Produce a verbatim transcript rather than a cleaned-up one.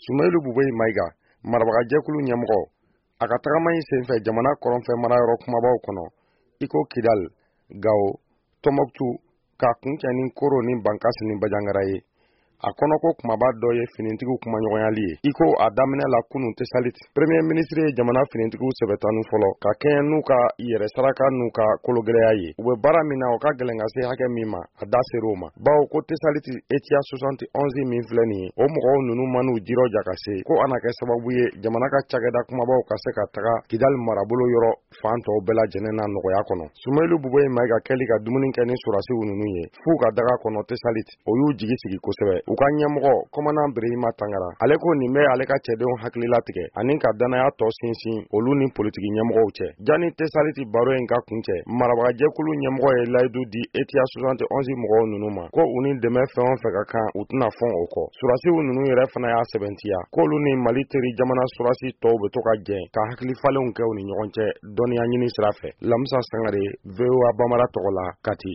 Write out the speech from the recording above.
Sumailu Buboyi Maiga marabagajɛkulu ɲɛmɔgɔ a ka tagama in senfɛ jamana kɔrɔnfɛ marayɔrɔ kumabaw kɔnɔ iko Kidal, Gao, Tombouctou ka kuncɛ ni Koro ni Bankassi ni Bajangara ye. A kɔnɔko kumaba dɔ ye finitigiw kumaɲɔgɔnyali ye. Iko a daminɛ la kunun tɛ saliti. Premier ministre ye jamana finitigiw sɛbɛtanu fɔlɔ ka kɛɲɛ n'u ka yɛrɛ saraka n'u ka kologɛlɛya ye. U bɛ baara min na o ka gɛlɛn ka se hakɛ min ma a da ser'o ma. Bawo ko tɛ saliti Etia soixante et onze min filɛ nin ye o mɔgɔw ninnu man'u jirɔja ka se ko ana kɛ sababu ye jamana ka cakɛda kumabaw ka se ka taga Kidal marabolo yɔrɔ fan tɔw bɛɛ lajɛlen na nɔgɔya kɔnɔ. Sumailu Buboyi Maiga kɛli ka dumuni kɛ ni surasiw ninnu ye f'u ka daga kɔnɔ tɛ saliti. O y'u jigi sigi kosɛbɛ. U ka ɲɛmɔgɔ Komanan Birahima Tangara ale ko nin bɛ ale ka cɛdenw hakili latigɛ ani ka danaya tɔ sinsin olu ni politiki ɲɛmɔgɔw cɛ. Jani tɛ saliti baro in ka kuncɛ marabagajɛkulu ɲɛmɔgɔ ye layidu di Etia soixante et onze mɔgɔw ninnu ma ko u ni dɛmɛ fɛn o fɛn ka kan u tɛna fɔn o kɔ. Surasiw ninnu yɛrɛ fana y'a sɛbɛntiya k'olu ni Mali teri jamana surasi tɔw bɛ to ka jɛn ka hakili falenw kɛ u ni ɲɔgɔn cɛ dɔnniya ɲini sira fɛ. Lamusa Sangare, V O A Bambara tɔgɔ la, Kati.